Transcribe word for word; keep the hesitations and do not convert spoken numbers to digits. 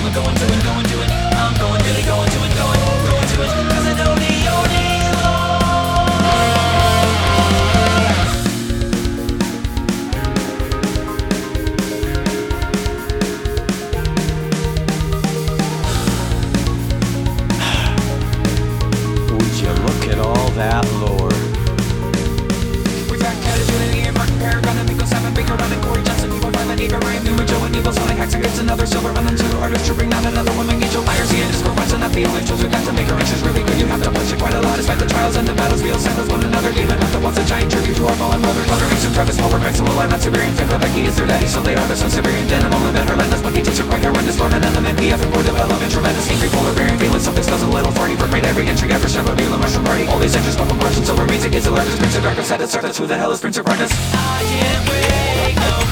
I'm going to it, going to it. I'm going, really going to it, going, going to it. Cause I know the only Would you look at all that lore? We've got Catatune, Ian Martin, Paragon, and Miko, Simon, Baker, Ron, and Corey Johnson, Evil, Ryan, and Eva, Ryan, Newman, Joe, and Evil, Sonic, Hacks against another silver, and then two artists to bring down another woman, Angel, Myers, Ian, Discord, Watson, not the only choice. We've got to make our actions really good. You have to push it quite a lot, despite the trials and the battles. We'll send us one another, demon, not the ones that giant tribute to our fallen brothers. Moderation, Travis, Wahlberg, Maxwell, I'm not Siberian, Finn, Becky is their daddy, so they are the son, Siberian, denim, only Ben, Herlandus, Bucky, teacher, quite horrendous, Lord, and element, P F, and more development, tremendous, angry, polar, variant, feeling something smells a little thorny, for great every entry, ever shove a meal, a mushroom party. All these entries, couple Martians, silver, means it gets the largest, Prince of Darkness, at its start, that's who the hell is Prince of Darkness? I can't wait, no.